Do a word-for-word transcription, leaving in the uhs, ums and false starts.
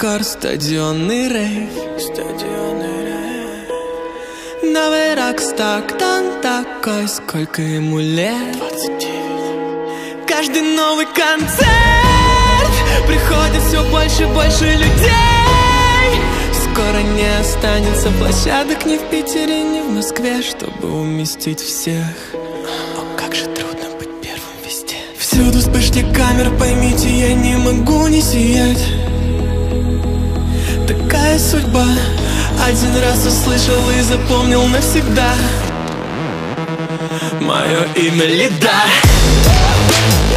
Дакар, стадионный рейв. Стадионный рейв. Новый рокстар, он такой, сколько ему лет? двадцать девять. Каждый новый концерт приходит все больше и больше людей. Скоро не останется площадок ни в Питере, ни в Москве, чтобы уместить всех. О, как же трудно быть первым везде. Всюду вспышки камер, поймите, я не могу не сиять. Такая судьба. Один раз услышал и запомнил навсегда. Мое имя Лида.